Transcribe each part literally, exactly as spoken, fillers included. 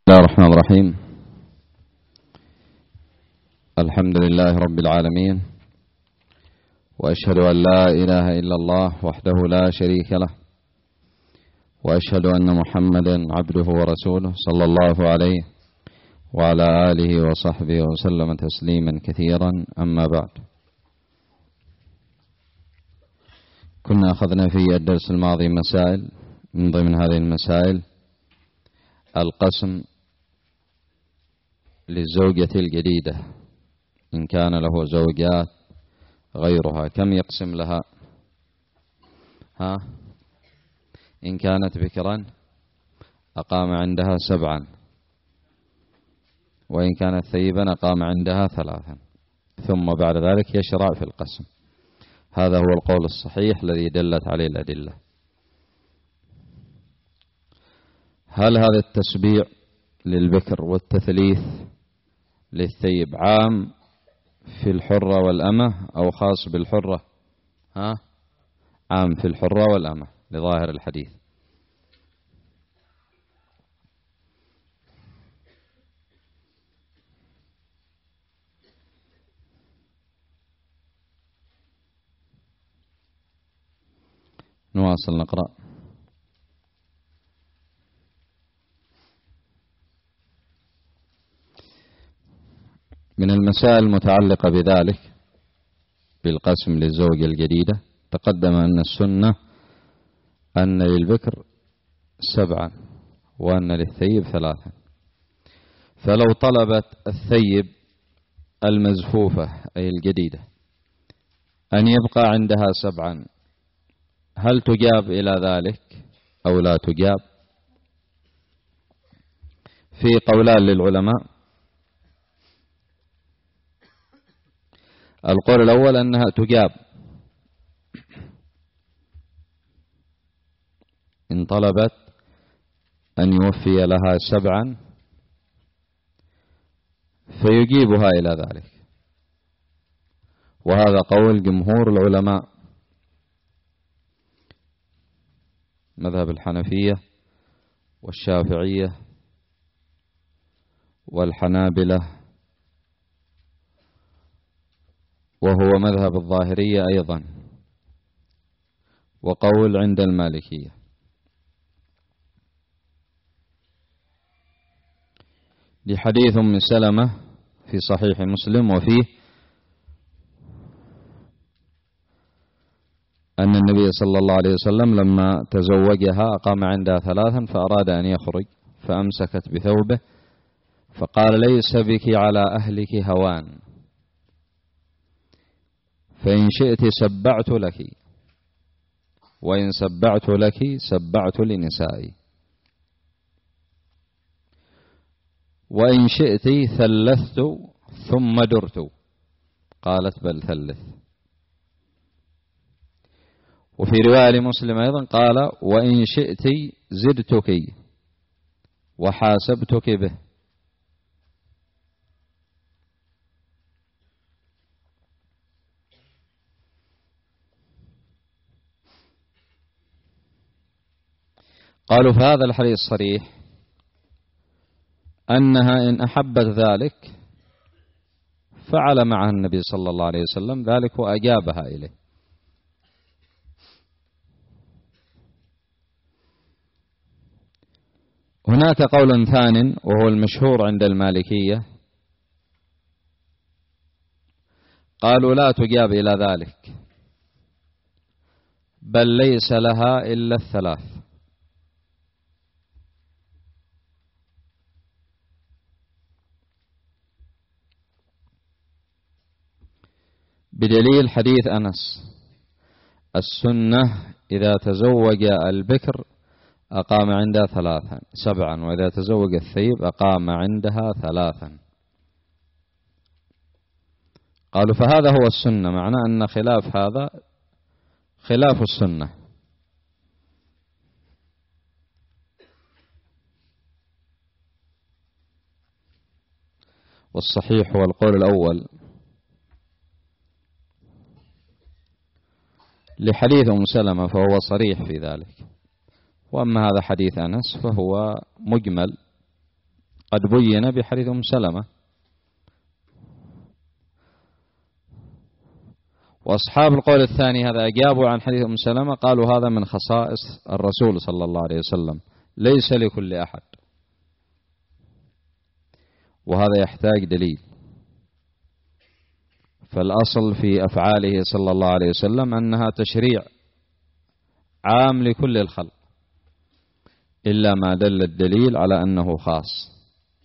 بسم الله الرحمن الرحيم. الحمد لله رب العالمين، وأشهد أن لا إله إلا الله وحده لا شريك له، وأشهد أن محمدا عبده ورسوله صلى الله عليه وعلى آله وصحبه وسلم تسليما كثيرا. أما بعد، كنا أخذنا في الدرس الماضي مسائل، من ضمن هذه المسائل القسم للزوجة الجديدة إن كان له زوجات غيرها، كم يقسم لها؟ ها إن كانت بكرا أقام عندها سبعا، وإن كانت ثيبا أقام عندها ثلاثا، ثم بعد ذلك يشرع في القسم. هذا هو القول الصحيح الذي دلت عليه الأدلة. هل هذا التسبيع للبكر والتثليث للثيب عام في الحرة والأمة أو خاص بالحرة؟ ها عام في الحرة والأمة لظاهر الحديث. نواصل نقرأ. من المسائل المتعلقة بذلك بالقسم للزوجة الجديدة، تقدم أن السنة أن للبكر سبعا وأن للثيب ثلاثا. فلو طلبت الثيب المزفوفة أي الجديدة أن يبقى عندها سبعا، هل تجاب إلى ذلك أو لا تجاب؟ في قولان للعلماء. القول الأول أنها تجاب إن طلبت أن يوفي لها سبعا فيجيبها إلى ذلك، وهذا قول جمهور العلماء، مذهب الحنفية والشافعية والحنابلة، وهو مذهب الظاهرية أيضا، وقول عند المالكية. لحديث أم سلمة في صحيح مسلم وفيه أن النبي صلى الله عليه وسلم لما تزوجها أقام عندها ثلاثا فأراد أن يخرج فأمسكت بثوبه فقال: ليس بك على أهلك هوان، فإن شئت سبعت لك، وإن سبعت لك سبعت لنسائي، وإن شئت ثلثت ثم درت. قالت: بل ثلث. وفي رواية لمسلم أيضا قال: وإن شئت زدتك وحاسبتك به. قالوا في هذا الحديث صريح أنها إن أحبت ذلك فعل معها النبي صلى الله عليه وسلم ذلك وأجابها إليه. هناك قول ثان وهو المشهور عند المالكية، قالوا لا تجاب إلى ذلك، بل ليس لها إلا الثلاث، بدليل حديث أنس: السنة إذا تزوج البكر أقام عندها ثلاثا سبعا، وإذا تزوج الثيب أقام عندها ثلاثا. قالوا فهذا هو السنة، معنى أن خلاف هذا خلاف السنة. والصحيح هو القول الأول لحديث أم سلمة، فهو صريح في ذلك. وأما هذا حديث أنس فهو مجمل قد بين بحديث أم سلمة. وأصحاب القول الثاني هذا أجابوا عن حديث أم سلمة، قالوا هذا من خصائص الرسول صلى الله عليه وسلم، ليس لكل أحد، وهذا يحتاج دليل. فالأصل في أفعاله صلى الله عليه وسلم أنها تشريع عام لكل الخلق، إلا ما دل الدليل على أنه خاص.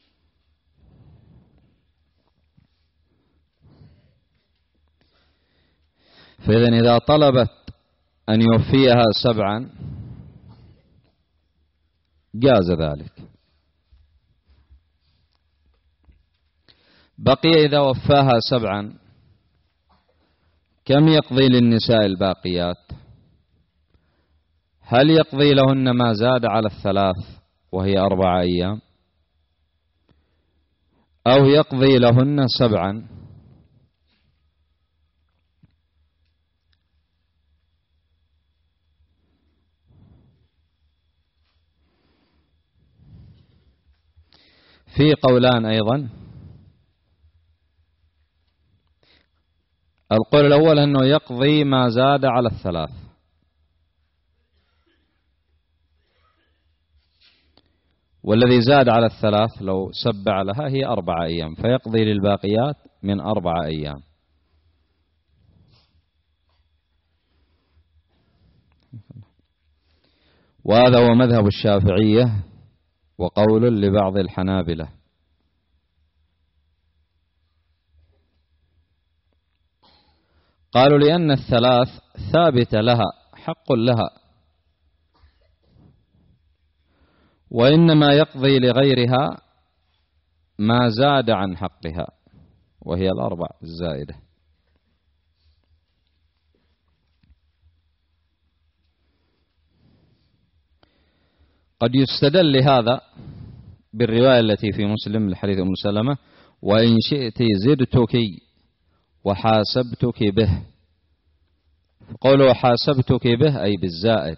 فإذا إذا طلبت أن يوفيها سبعا جاز ذلك. بقي إذا وفاها سبعا كم يقضي للنساء الباقيات؟ هل يقضي لهن ما زاد على الثلاث وهي أربع أيام، أو يقضي لهن سبعا؟ في قولان أيضا. القول الأول أنه يقضي ما زاد على الثلاث، والذي زاد على الثلاث لو سبع لها هي أربع أيام، فيقضي للباقيات من أربع أيام. وهذا هو مذهب الشافعية وقول لبعض الحنابلة. قالوا لأن الثلاث ثابت لها، حق لها، وإنما يقضي لغيرها ما زاد عن حقها وهي الأربع الزائدة. قد يستدل لهذا بالرواية التي في مسلم لحديث أم سلمة: وإن شئت زدتك وحاسبتك به. قوله حاسبتك به أي بالزائد.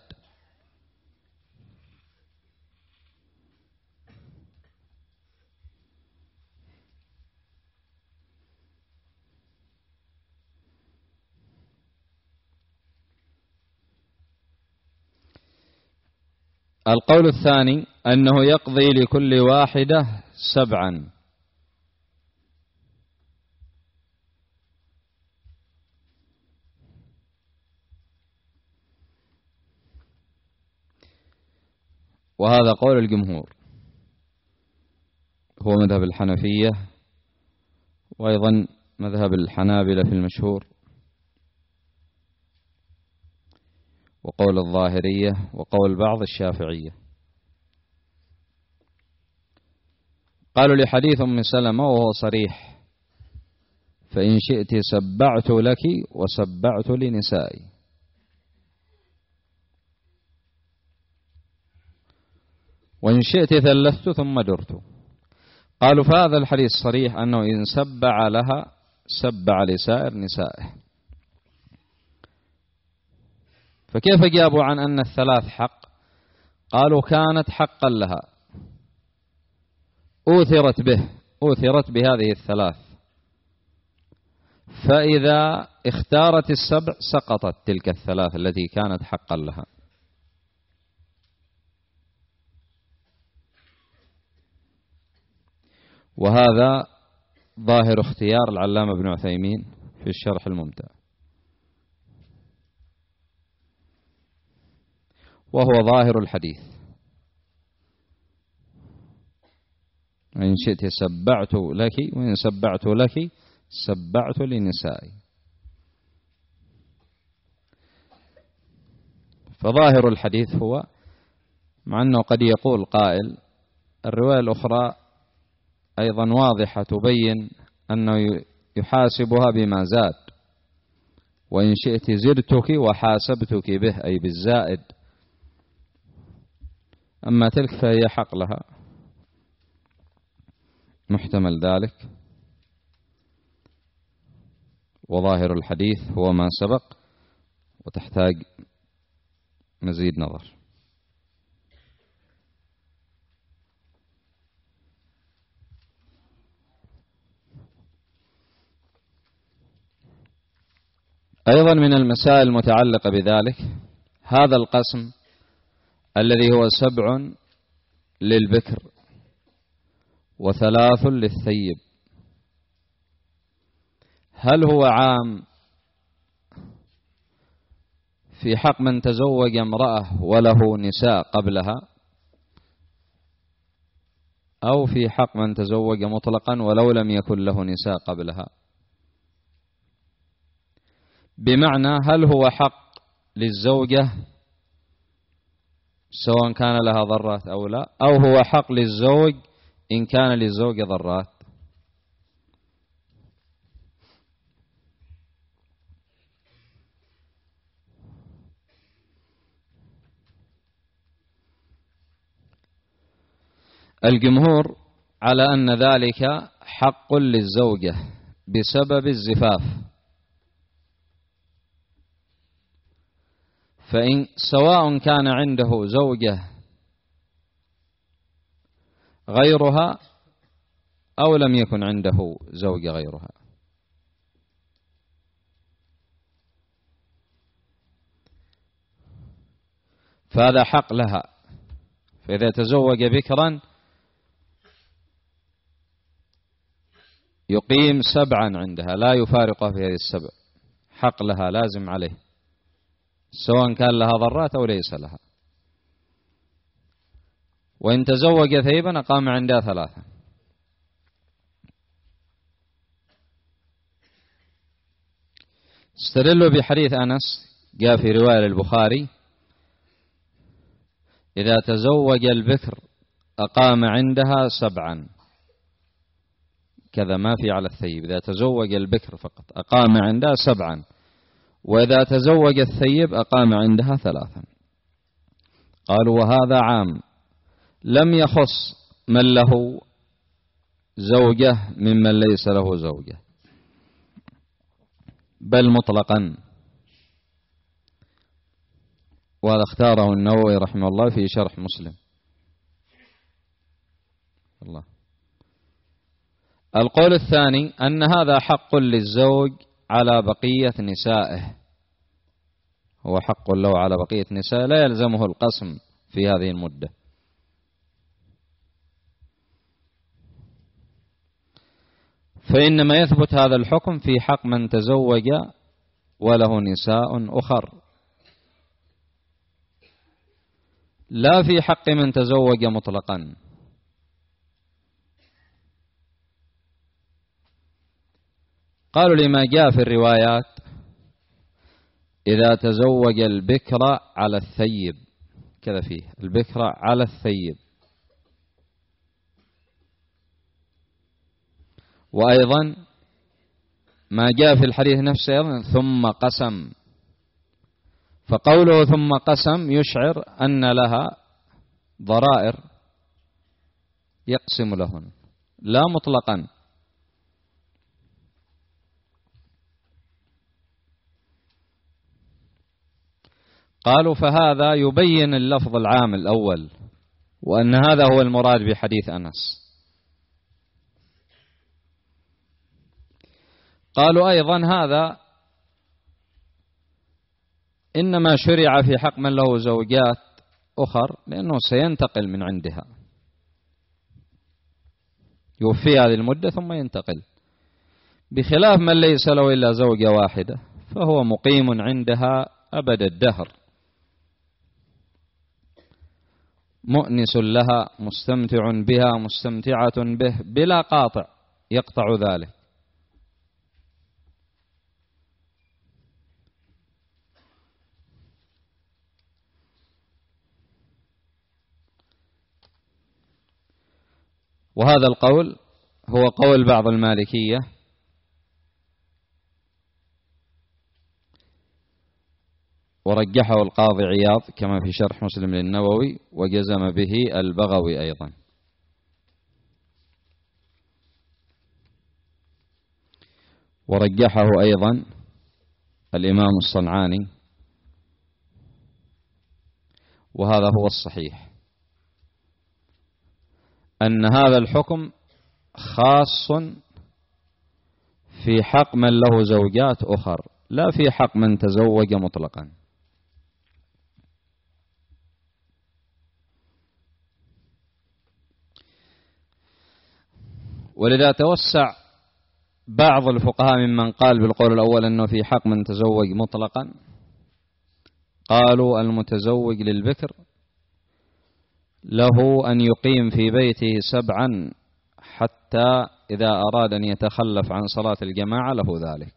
القول الثاني أنه يقضي لكل واحدة سبعا، وهذا قول الجمهور، هو مذهب الحنفية وأيضا مذهب الحنابلة في المشهور، وقول الظاهرية، وقول بعض الشافعية. قالوا لحديث أم سلمة وهو صريح: فإن شئت سبعت لك وسبعت لنسائي. وإن شئت ثلثت ثم درت. قالوا فهذا الحديث صريح أنه إن سبع لها سبع لسائر نسائه. فكيف جابوا عن أن الثلاث حق؟ قالوا كانت حقا لها، أوثرت به، أوثرت بهذه الثلاث، فإذا اختارت السبع سقطت تلك الثلاث التي كانت حقا لها. وهذا ظاهر اختيار العلامة ابن عثيمين في الشرح الممتع، وهو ظاهر الحديث: إن شئت سبعت لك وإن سبعت لك سبعت لنسائي. فظاهر الحديث هو، مع أنه قد يقول قائل الرواية الأخرى أيضا واضحة تبين أنه يحاسبها بما زاد، وإن شئت زدتك وحاسبتك به أي بالزائد، أما تلك فهي حق لها، محتمل ذلك. وظاهر الحديث هو ما سبق، وتحتاج مزيد نظر. أيضا من المسائل المتعلقة بذلك هذا القسم الذي هو سبع للبكر وثلاث للثيب، هل هو عام في حق من تزوج امرأة وله نساء قبلها، أو في حق من تزوج مطلقا ولو لم يكن له نساء قبلها؟ بمعنى هل هو حق للزوجة سواء كان لها ضرات أو لا، أو هو حق للزوج إن كان للزوج ضرات؟ الجمهور على أن ذلك حق للزوجة بسبب الزفاف، فإن سواء كان عنده زوجة غيرها أو لم يكن عنده زوجة غيرها. فهذا حق لها، فإذا تزوج بكرا يقيم سبعا عندها لا يفارقها في هذه السبع، حق لها لازم عليه سواء كان لها ضرات أو ليس لها. وإن تزوج ثيبا أقام عندها ثلاثة. استدلوا بحديث أنس جاء في رواية البخاري: إذا تزوج البكر أقام عندها سبعا، كذا ما في على الثيب، إذا تزوج البكر فقط أقام عندها سبعا، وإذا تزوج الثيب أقام عندها ثلاثا. قالوا وهذا عام لم يخص من له زوجة ممن ليس له زوجة، بل مطلقا. وهذا اختاره النووي رحمه الله في شرح مسلم. الله. القول الثاني أن هذا حق للزوج على بقية نسائه، هو حق له على بقية نسائه لا يلزمه القسم في هذه المدة. فإنما يثبت هذا الحكم في حق من تزوج وله نساء أخر، لا في حق من تزوج مطلقا. قالوا لما جاء في الروايات: إذا تزوج البكر على الثيب، كذا فيه البكر على الثيب. وأيضا ما جاء في الحديث نفسه أيضا ثم قسم، فقوله ثم قسم يشعر أن لها ضرائر يقسم لهن لا مطلقا. قالوا فهذا يبين اللفظ العام الأول، وأن هذا هو المراد بحديث أنس. قالوا أيضا هذا إنما شرع في حق من له زوجات أخر لأنه سينتقل من عندها، يوفي هذه المدة ثم ينتقل، بخلاف من ليس له إلا زوجة واحدة فهو مقيم عندها أبد الدهر، مؤنس لها مستمتع بها مستمتعة به بلا قاطع يقطع ذلك. وهذا القول هو قول بعض المالكية، ورجحه القاضي عياض كما في شرح مسلم للنووي، وجزم به البغوي أيضا. ورجحه أيضا الإمام الصنعاني، وهذا هو الصحيح، أن هذا الحكم خاص في حق من له زوجات أخر لا في حق من تزوج مطلقا. ولذا توسع بعض الفقهاء ممن قال بالقول الأول أنه في حق من تزوج مطلقا، قالوا المتزوج للبكر له أن يقيم في بيته سبعا حتى إذا أراد أن يتخلف عن صلاة الجماعة له ذلك.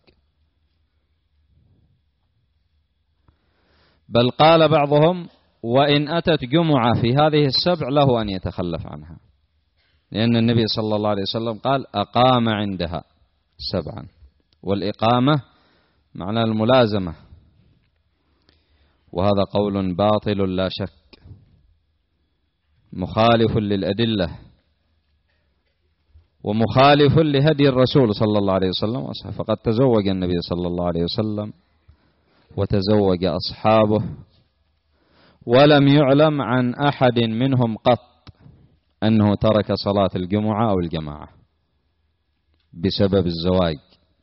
بل قال بعضهم وإن أتت جمعة في هذه السبع له أن يتخلف عنها، لأن النبي صلى الله عليه وسلم قال أقام عندها سبعا، والإقامة معنى الملازمة، وهذا قول باطل لا شك مخالف للأدلة ومخالف لهدي الرسول صلى الله عليه وسلم. فقد تزوج النبي صلى الله عليه وسلم وتزوج أصحابه ولم يعلم عن أحد منهم قط أنه ترك صلاة الجمعة أو الجماعة بسبب الزواج.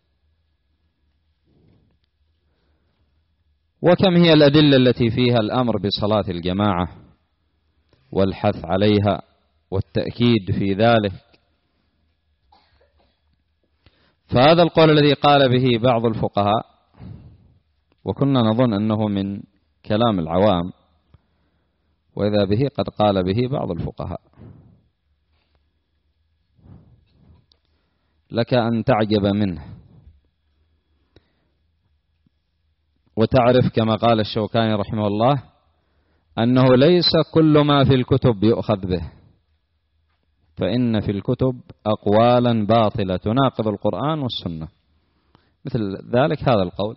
وكم هي الأدلة التي فيها الأمر بصلاة الجماعة والحث عليها والتأكيد في ذلك. فهذا القول الذي قال به بعض الفقهاء، وكنا نظن أنه من كلام العوام، وإذا به قد قال به بعض الفقهاء، لك أن تعجب منه وتعرف كما قال الشوكاني رحمه الله أنه ليس كل ما في الكتب يؤخذ به، فإن في الكتب أقوالا باطلة تناقض القرآن والسنة، مثل ذلك هذا القول.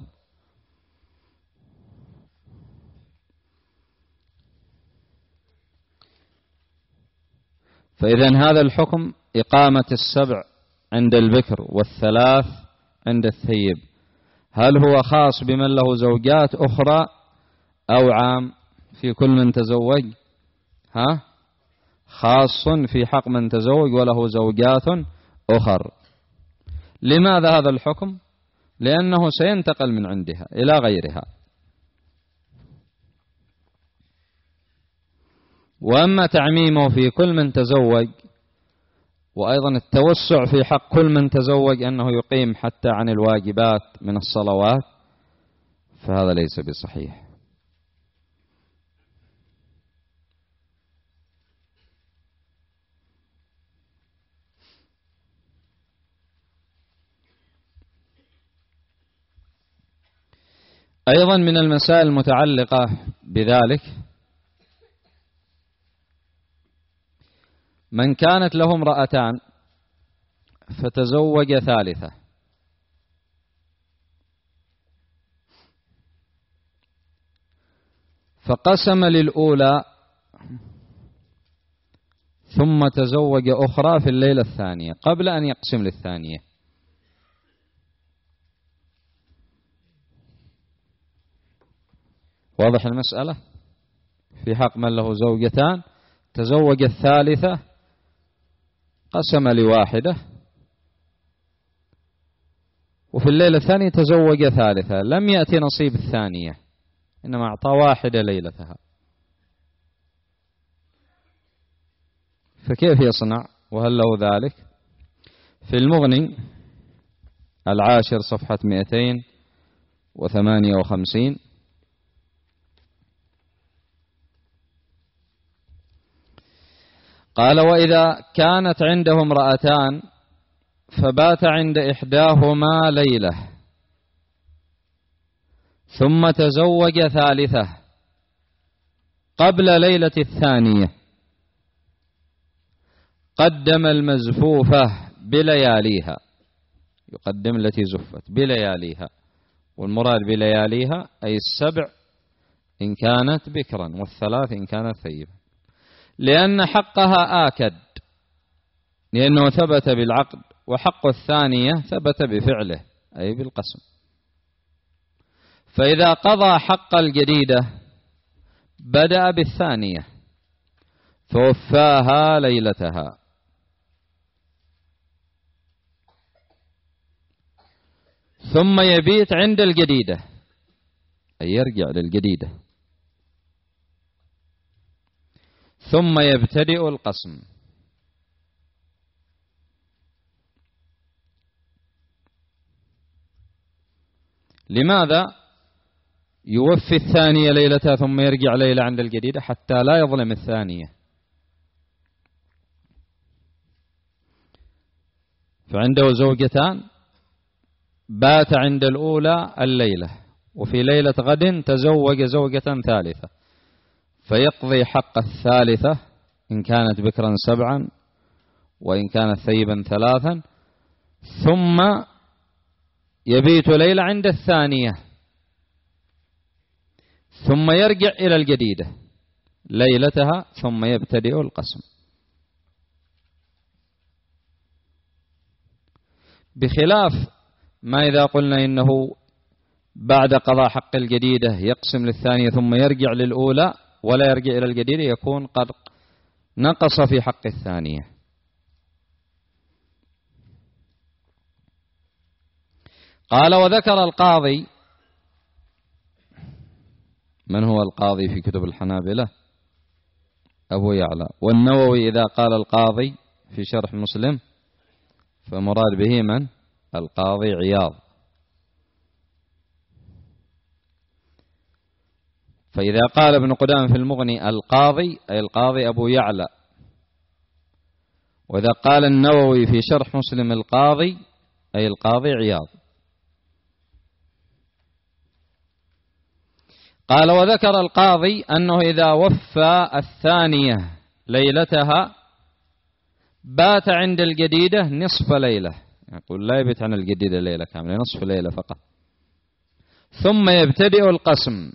فإذن هذا الحكم إقامة السبع عند البكر والثلاث عند الثيب، هل هو خاص بمن له زوجات أخرى أو عام في كل من تزوج؟ ها؟ خاص في حق من تزوج وله زوجات أخر. لماذا هذا الحكم؟ لأنه سينتقل من عندها إلى غيرها. وأما تعميمه في كل من تزوج، وأيضا التوسع في حق كل من تزوج أنه يقيم حتى عن الواجبات من الصلوات، فهذا ليس بصحيح. أيضا من المسائل المتعلقة بذلك من كانت له امرأتان فتزوج ثالثة، فقسم للأولى ثم تزوج أخرى في الليلة الثانية قبل أن يقسم للثانية، واضح المسألة؟ في حق من له زوجتان تزوج الثالثة قسم لواحدة، وفي الليلة الثانية تزوج ثالثة، لم يأتي نصيب الثانية إنما أعطى واحدة ليلتها، فكيف يصنع؟ وهل له ذلك؟ في المغني العاشر صفحة مئتين وثمانية وخمسين قال وإذا كانت عنده امرأتان فبات عند إحداهما ليلة ثم تزوج ثالثة قبل ليلة الثانية، قدم المزفوفة بلياليها، يقدم التي زفت بلياليها، والمراد بلياليها أي السبع إن كانت بكرا والثلاث إن كانت ثيبا، لأن حقها آكد لأنه ثبت بالعقد، وحق الثانية ثبت بفعله أي بالقسم. فإذا قضى حق الجديدة بدأ بالثانية فوفاها ليلتها، ثم يبيت عند الجديدة، أي يرجع للجديدة، ثم يبتدئ القسم. لماذا يوفي الثانية ليلتها ثم يرجع ليلة عند الجديدة؟ حتى لا يظلم الثانية. فعنده زوجتان، بات عند الأولى الليلة، وفي ليلة غد تزوج زوجة ثالثة، فيقضي حق الثالثة إن كانت بكرا سبعا وإن كانت ثيبا ثلاثا، ثم يبيت ليلة عند الثانية، ثم يرجع إلى الجديدة ليلتها، ثم يبتدئ القسم. بخلاف ما إذا قلنا إنه بعد قضاء حق الجديدة يقسم للثانية ثم يرجع للأولى ولا يرجع إلى الجديدة، يكون قد نقص في حق الثانية. قال: وذكر القاضي. من هو القاضي في كتب الحنابلة؟ أبو يعلى. والنووي إذا قال القاضي في شرح مسلم فمراد به من؟ القاضي عياض. فإذا قال ابن قدامة في المغني القاضي أي القاضي أبو يعلى، وإذا قال النووي في شرح مسلم القاضي أي القاضي عياض. قال: وذكر القاضي أنه إذا وفى الثانية ليلتها بات عند الجديدة نصف ليلة، يقول لا يبت عن الجديدة ليلة كاملة، نصف ليلة فقط، ثم يبتدئ القسم،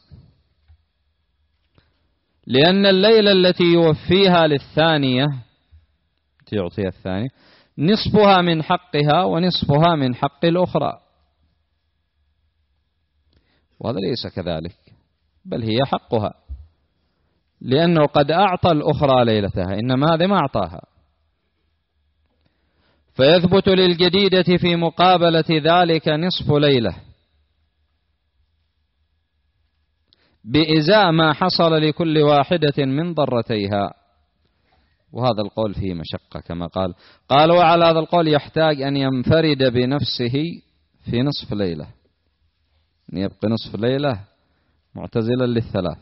لأن الليلة التي يوفيها للثانية تعطيها الثانية نصفها من حقها ونصفها من حق الأخرى، وهذا ليس كذلك، بل هي حقها، لأنه قد أعطى الأخرى ليلتها، إنما هذا ما أعطاها، فيثبت للجديدة في مقابلة ذلك نصف ليلة بإزاء ما حصل لكل واحدة من ضرتيها. وهذا القول فيه مشقة كما قال. قال: وعلى هذا القول يحتاج أن ينفرد بنفسه في نصف ليلة، أن يبقى نصف ليلة معتزلا للثلاث.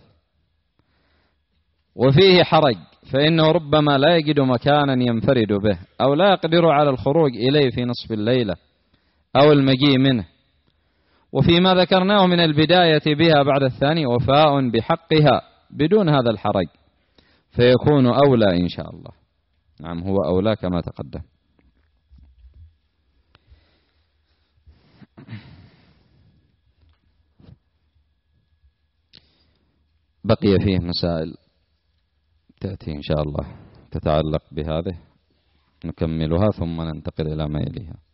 وفيه حرج، فإنه ربما لا يجد مكانا ينفرد به، أو لا يقدر على الخروج إليه في نصف الليلة أو المجيء منه. وفيما ذكرناه من البداية بها بعد الثاني وفاء بحقها بدون هذا الحرج، فيكون أولى إن شاء الله. نعم، هو أولى كما تقدم. بقي فيه مسائل تأتي إن شاء الله تتعلق بهذه، نكملها ثم ننتقل إلى ما يليها.